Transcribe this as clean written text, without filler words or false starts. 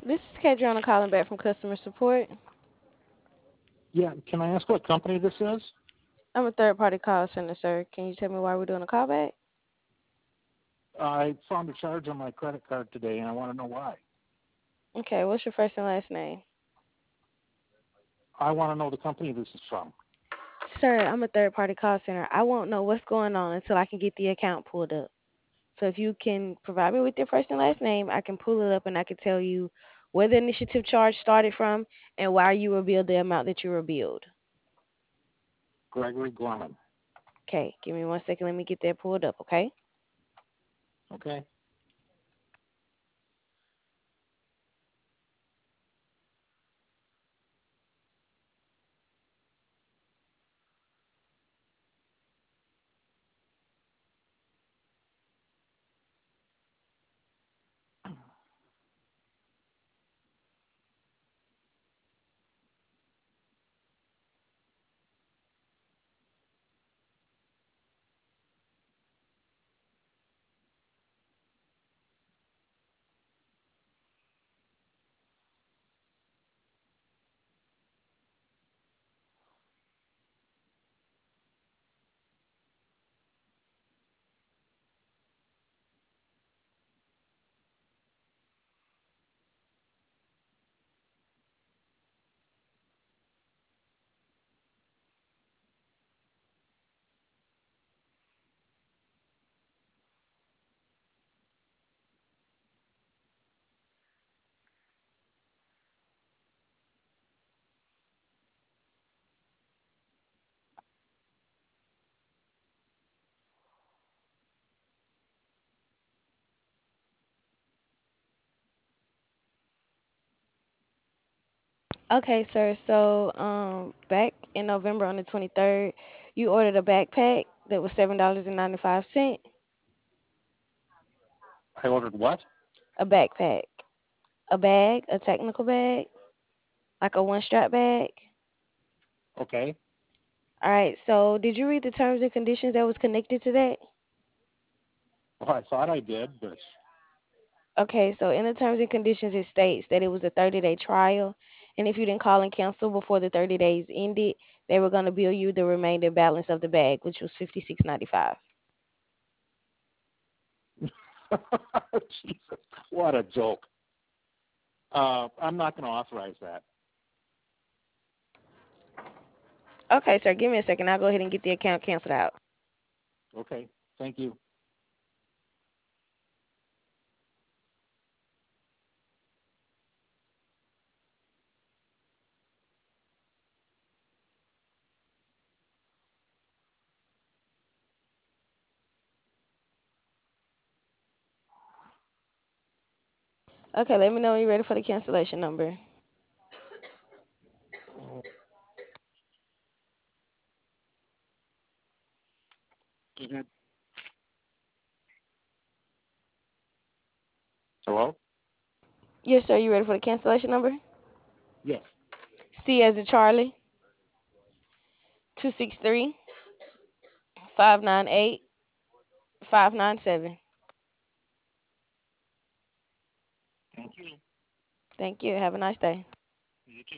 This is Kadriana calling back from customer support. Yeah, can I ask what company this is? I'm a third party call center, sir. Can you tell me why we're doing a callback? I found a charge on my credit card today, and I want to know why. Okay, what's your first and last name? I want to know the company this is from. Sir, I'm a third party call center. I won't know what's going on until I can get the account pulled up. So if you can provide me with your first and last name, I can pull it up and I can tell you where the initiative charge started from and why you were billed the amount that you were billed. Gregory Gorman. Okay, give me 1 second. Let me get that pulled up, okay? Okay. Okay, sir. So, back in November on the 23rd, you ordered a backpack that was $7.95. I ordered what? A backpack, a bag, a technical bag, like a one strap bag. Okay. All right. So, did you read the terms and conditions that was connected to that? Well, I thought I did, but Okay. So, in the terms and conditions, it states that it was a 30-day trial, and if you didn't call and cancel before the 30 days ended, they were going to bill you the remaining balance of the bag, which was 56.95. Jesus, what a joke. I'm not going to authorize that. Okay, sir. Give me a second. I'll go ahead and get the account canceled out. Okay. Thank you. Okay, let me know when you're ready for the cancellation number. Mhm. Hello? Yes, sir. You ready for the cancellation number? Yes. C as in Charlie, 263 598 597. Thank you. Thank you. Have a nice day. You too.